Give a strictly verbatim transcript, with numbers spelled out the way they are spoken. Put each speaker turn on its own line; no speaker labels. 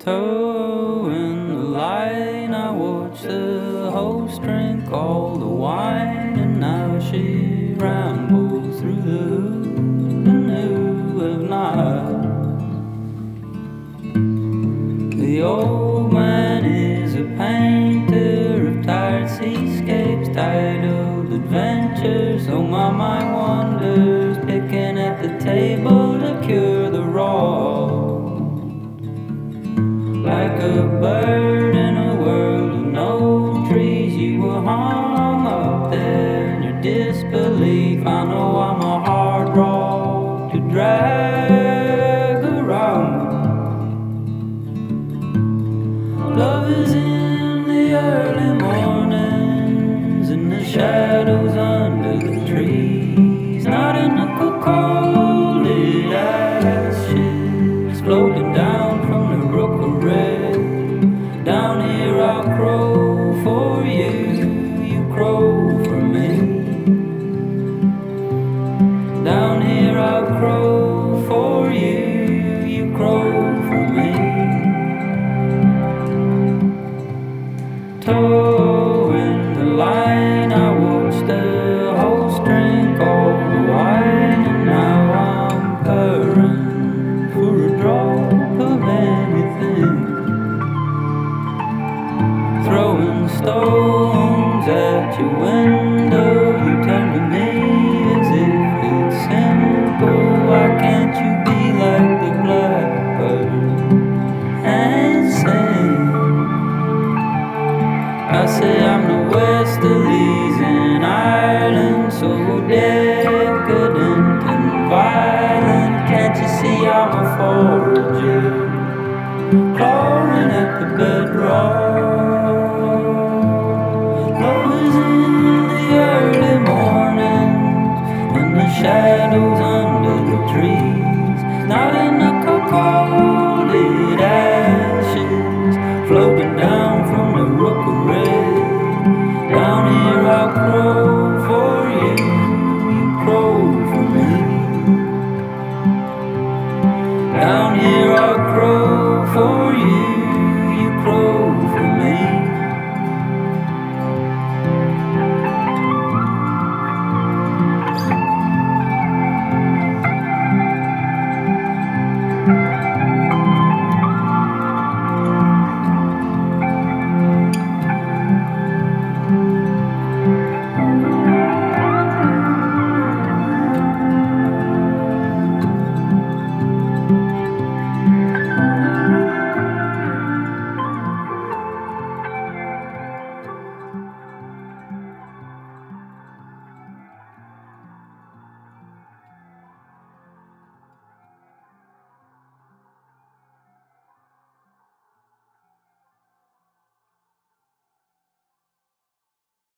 Toe in the line, I watch the host drink all the wine, and now she rambles through the who and who have not. The old man is a painter of tired seascapes, titled adventures. So my mind wanders, picking at the table to cure the raw. Like a bird in a world of no trees, you were hung up there in your disbelief. I know I'm a hard rock to drag around. Love is in the early mornings, in the shadows under the trees, not in the cold ashes floating down from the rookery. Down here I'll crow for you, you crow for me. Down here I'll crow for you, you crow for me. Toe in the line, I watch the host drink all the wine, and now I'm purring for a drop of anything. Throwing stones at your window, you turn to me as if it's simple. Why can't you be like the blackbird and sing? I say I'm the westerlies in Ireland, so decadent and violent. Can't you see I'm a forager, clawing at the bedrock? Love is in the early mornings, and the shadows under the trees, not in the cocoa